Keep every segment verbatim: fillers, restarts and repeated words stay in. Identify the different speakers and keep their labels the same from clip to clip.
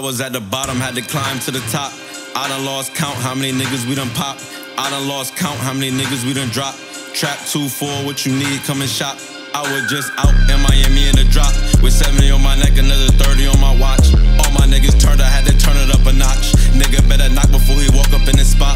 Speaker 1: was at the bottom, had to climb to the top. I done lost count how many niggas we done pop. I done lost count how many niggas we done drop. Trap two four, what you need, come and shop. I was just out in Miami in the drop with seventy on my neck, another thirty on my watch. All my niggas turned, I had to turn it up a notch. Nigga better knock before he walk up in his spot.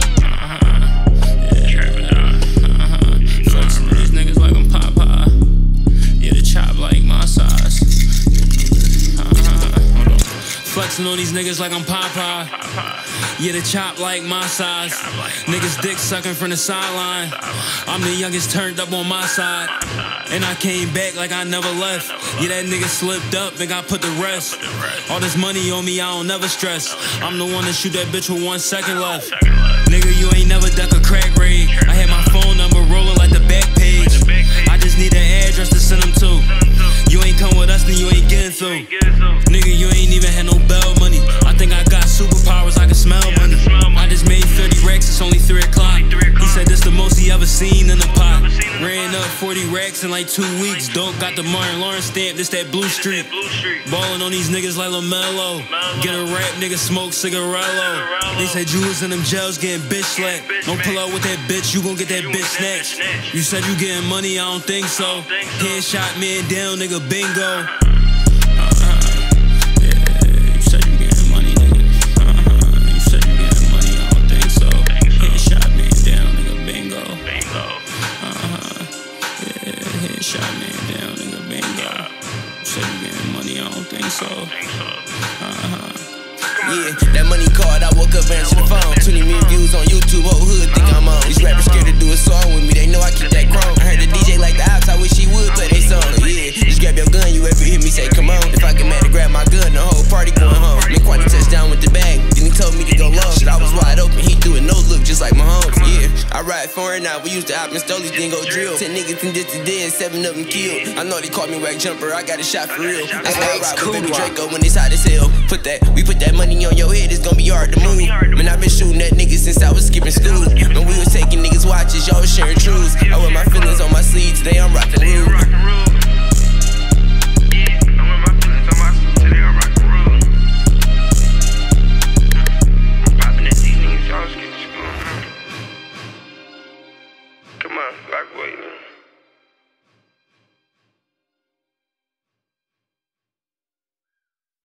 Speaker 1: Flexing on these niggas like I'm Popeye. Yeah, the chop like my size. Niggas dick sucking from the sideline. I'm the youngest turned up on my side. And I came back like I never left. Yeah, that nigga slipped up and got put to rest. All this money on me, I don't never stress. I'm the one that shoot that bitch with one second left. Nigga, you ain't never duck a crack raid. I had my phone number rolling like the back page. I just need an address to send them to. You ain't come with us, then you ain't getting through. Nigga, you ain't even had no bell money. I think I got superpowers, I can smell money. I just made thirty racks, it's only three o'clock. He said this the most he ever seen in the pot. Ran up forty racks in like two weeks. Dope got the Martin Lawrence stamp, this that Blue Street. Ballin' on these niggas like LaMelo. Get a rap, nigga smoke cigarello. They said you was in them jails getting bitch slapped. Don't pull out with that bitch, you gon' get that bitch snatched. You said you getting money, I don't think so. Headshot man down, nigga, bingo. Shot man down, nigga, bingo. Said you getting money, I don't think so. Uh-huh.
Speaker 2: Yeah, that money card, I woke up and answered the phone. twenty million views on YouTube, old hood think I'm on. These rappers scared to do a song with me, they know I keep that chrome. I heard the D J like the ops, I wish he would play they song. Yeah, just grab your gun, you ever hear me say, come on. If I get mad to grab my gun, the whole party going home. Make Quanty touchdown with the bag, then he told me to go long. Shit, I was wide open, he threw a no look just like Mahomes. Yeah, I ride foreign now, we used to op and Stolies, then go drill. Ten niggas and this to dead, seven of them killed. I know they called me whack jumper, I got a shot for real. That's why I ride with baby Draco when it's hot as hell. Put that, we put that money on your head, it's gonna be hard to move. Man, I've been shooting at niggas since I was skipping school. When we was taking niggas watches, y'all was sharing truths. I wear my feelings on my sleeve, today I'm rockin' rude.
Speaker 3: Come on, rock boy, man.